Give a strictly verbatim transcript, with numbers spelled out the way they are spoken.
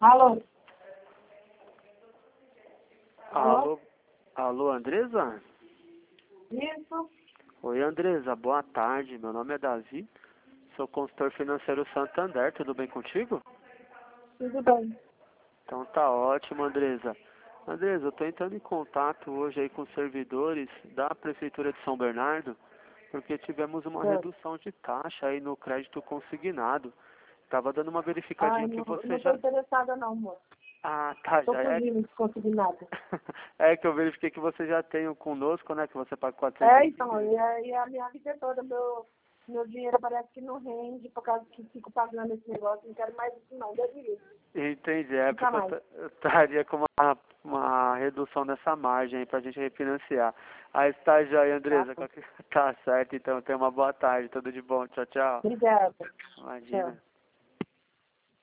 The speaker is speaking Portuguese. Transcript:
Alô? Alô, alô, Andresa? Isso? Oi, Andresa, boa tarde. Meu nome é Davi, sou consultor financeiro Santander, tudo bem contigo? Tudo bem. Então tá ótimo, Andresa. Andresa, eu estou entrando em contato hoje aí com os servidores da Prefeitura de São Bernardo, porque tivemos uma Certo. redução de taxa aí no crédito consignado. Estava dando uma Ai, verificadinha que não, você não já... estou interessada não, moço. Ah, tá, Estou já é... fugindo de conseguir nada. É que eu verifiquei que você já tem o conosco, né, que você paga quatrocentos É, e então, quinze. e a, e a minha vida toda, meu, meu dinheiro parece que não rende, por causa que fico pagando esse negócio, não quero mais isso não, Deus me livre. Entendi, é Nunca porque eu mais. ta- eu estaria com uma, uma redução nessa margem para a gente refinanciar. Aí está joia, Tá? Andresa. Qualquer- Tá certo, então tenha uma boa tarde, tudo de bom. Tchau, tchau. Obrigada. Tchau. Imagina.